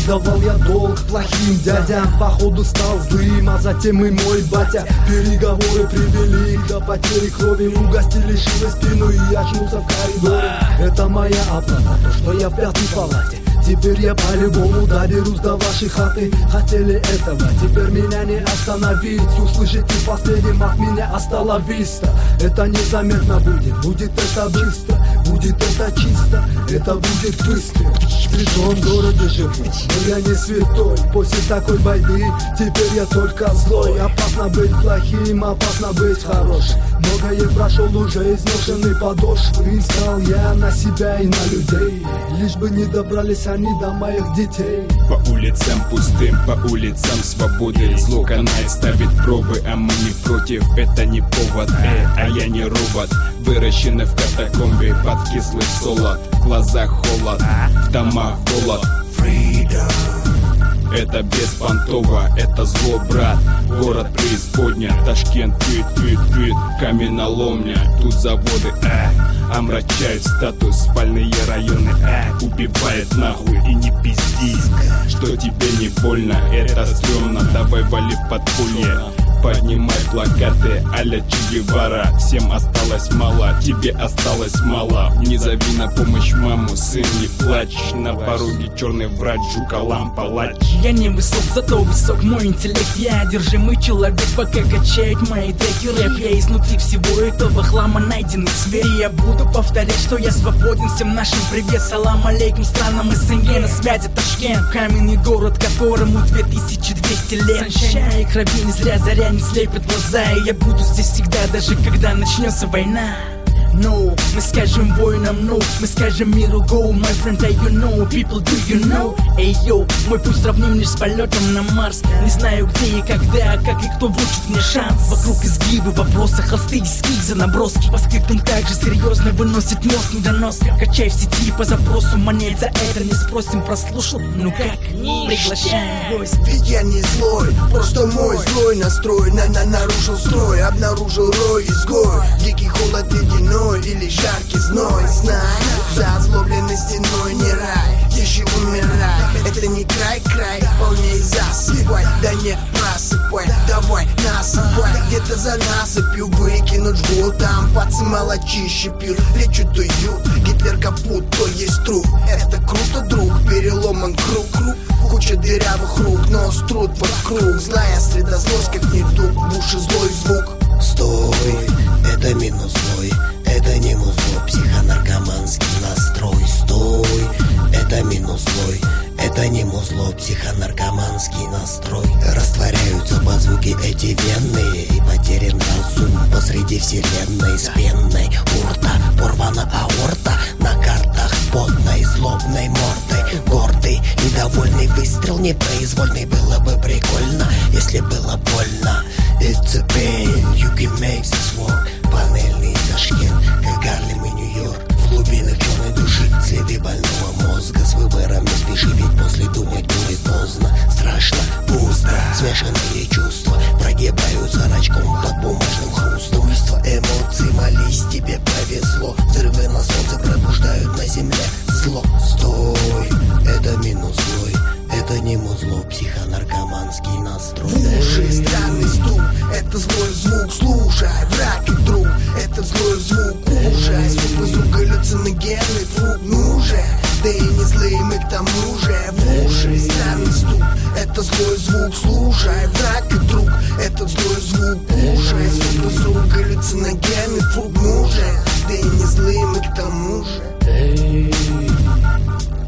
Отдавал я долг плохим дядям, походу стал злым, а затем и мой батя. Переговоры привели до потери крови, угостили шилой спину и очнулся в коридоре. Это моя оплата, то, что я в пятой палате. Теперь я по-любому доберусь до вашей хаты. Хотели этого, теперь меня не остановить. Услышите последним от меня осталовиста. Это незаметно будет это быстро, будет это чисто, это будет быстро. В святом городе живу, но я не святой. После такой войны теперь я только злой. Опасно быть плохим, опасно быть хорошим. Многое прошел уже изношенный подошвы. Искал я на себя и на людей, лишь бы не добрались они до моих детей. По улицам пустым, по улицам свободы. Зло канает, ставит пробы, а мы не против. Это не повод, а я не робот. Выращенный в катакомбе под кислый солод. В глазах холод, в домах голод. Freedom. Это беспонтово, это зло, брат. Город преисподня, Ташкент, пит, каменоломня. Тут заводы, омрачают статус. Спальные районы, убивает нахуй. И не пизди, что тебе не больно. Это стрёмно, давай вали в подполье. Поднимай плакаты а-ля Че Гевара. Всем осталось мало, тебе осталось мало. Не зови на помощь маму, сын, не плачь. На пороге черный врач, жука-лампа, палач. Я не высок, зато высок мой интеллект. Я одержимый человек, пока качает мои треки. Рэп, я изнутри всего этого хлама найденный свет. И я буду повторять, что я свободен. Всем нашим привет, салам алейкум странам СНГ. На связи Ташкент, каменный город, которому 2200 лет. Саншая и крови не зря, заря не слепят глаза. И я буду здесь всегда, даже когда начнется война. No, мы скажем воинам no, мы скажем миру go. My friend, you know, people, do you know? Эй, йоу, мой путь сравним лишь с полетом на Марс. Не знаю где и когда, как и кто вручит мне шанс. Вокруг изгибы, вопросы, холсты, эскизы, наброски. По скриптам также серьезно выносит мозг недоноска. Качай в сети по запросу, монет за это не спросим. Прослушал, ну как, приглашаем в гость. Ведь я не злой, просто мой злой настрой нарушил строй, обнаружил рой изгой. Дикий холод ледяной или жаркий зной. Знай, за озлобленной стеной не рай, тише умирай. Это не край, полней засыпай. Да не просыпай, давай насыпай. Где-то за насыпью выкинуть жгут. Там пацы молочище пьют, лечу туют. Гитлер капут, то есть труп. Это круто, друг, переломан круг. Куча дырявых рук, но труд вокруг. Злая среда злость, как недуг, в уши злой звук. Стой, это минус злой, это не музло, психонаркоманский настрой. Стой, это минус злой, это не музло, психонаркоманский настрой. Растворяются под звуки эти венные, и потерян разум посреди вселенной. С пенной урта порвана аорта, на картах с потной злобной мордой. Гордый, недовольный выстрел непроизвольный. Было бы прикольно, если было больно. It's a pain, you can make this work. Панельный Ташкент, как Гарлем и Нью-Йорк. В глубинах черной души следы больного мозга. С выбором не спеши, ведь после думать будет поздно. Страшно, пусто, смешанные чувства прогибаются рачком под бумажным хрустом. Буйство эмоций, молись, тебе повезло. Взрывы на солнце пробуждают на земле зло. Стой, это минус злой, это не музло, психонаркоманский настрой. В уши странный стук, это злой звук. Слушай, враг и друг, это злой звук. Ужас, звук галлюциногенный фрукт. Ну же, да и не злые мы к тому же. В уши странный стук, это злой звук. Слушай, враг и друг, это злой звук. Ужас, звук галлюциногенный фрукт. Ну же, да и не злые мы к тому же.